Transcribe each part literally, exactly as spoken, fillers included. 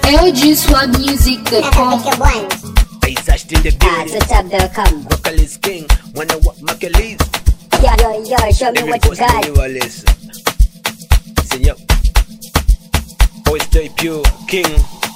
L G swag music dot com. I searched in the building. What's up, there come? Vocalist king, wanna what Macalis? Yo, yo, yo, show me what you got. Señor, always stay pure, king.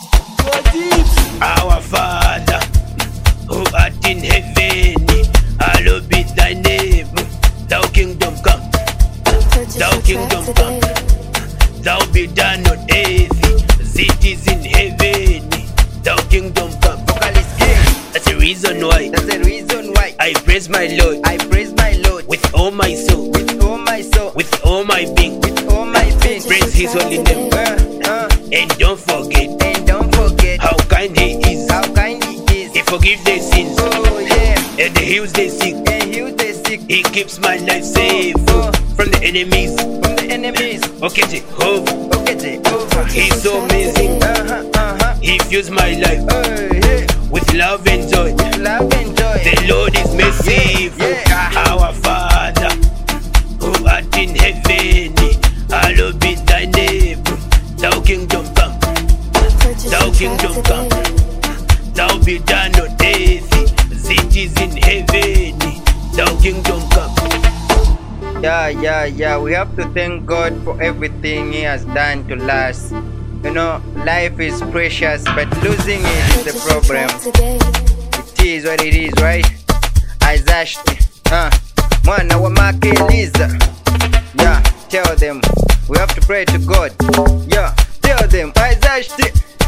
Our Father, who art in heaven, hallowed be thy name. Thou kingdom come, thou kingdom come. Thou be done on earth as it is in heaven. Thou kingdom come. Vocalist king. That's the reason why. That's the reason why I praise my Lord. I praise my Lord With all my soul. with all my soul, With all my being. with all my being. Praise His holy name. Uh, uh, And don't forget and don't forget how kind He is. how kind He is. He forgives their sins Oh yeah, and He heals their sick. and heal the sick He keeps my life safe Oh. from the enemies. from the enemies. Okay, Jehovah, Okay, Jehovah. He's so amazing. Uh-huh, uh-huh. He fills my life Oh yeah, with love and joy. love and joy. The Lord is merciful. Yeah, yeah. Our Father, who art in heaven, hallowed be thy name. Thou kingdom come, thou kingdom come. Thou be done on earth as it is in heaven. Thou kingdom come. Yeah, yeah, yeah. We have to thank God for everything He has done to us. You know, life is precious, but losing it is the problem. It is what it is, right? Aizashti, huh? Mwana wa Makelisa. Yeah, tell them we have to pray to God. Yeah, tell them Aizashti.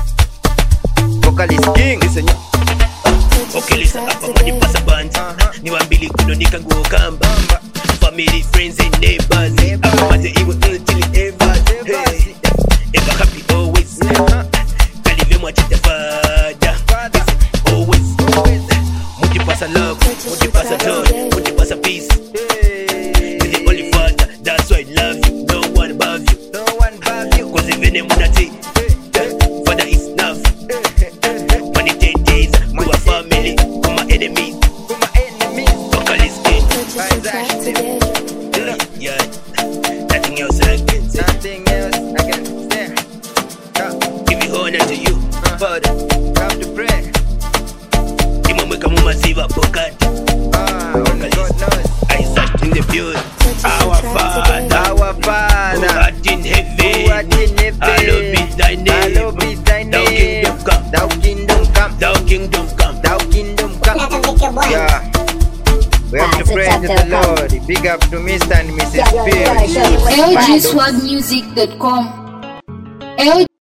Vocalist king. Listen, okay, listen, hapa manipasa band. Ni wambili kunonika nguo kamba. Family, friends and neighbors. Hapa maze iwe until ever. Hey, ever happy always. Kalive mwachita fada. Always. Multipasa love, multipasa joy, multipasa peace. You're the only father, that's why I love you. No one above you. No one above you. Cause even in Munati, Father is enough. Money ten days, to a family, to my enemies. For my enemies. Vocalist king. Aizashti. Yeah, nothing else I can say. Nothing else I can say. Yeah, Give me honor to you, Father. have to pray. Imamweka mumaziva pocket. Ah, only God knows. I searched in the building. Our Father, Our who Father, art in who heaven, art in heaven, hallowed be thy name. hallowed be thy Thou name. kingdom come, Thou kingdom come, thou kingdom come. thou kingdom come. Yeah, we have to pray to the Lord. Big up to Mister and Missus Yo, yo, yo, show me what you L G got. swag music dot com. L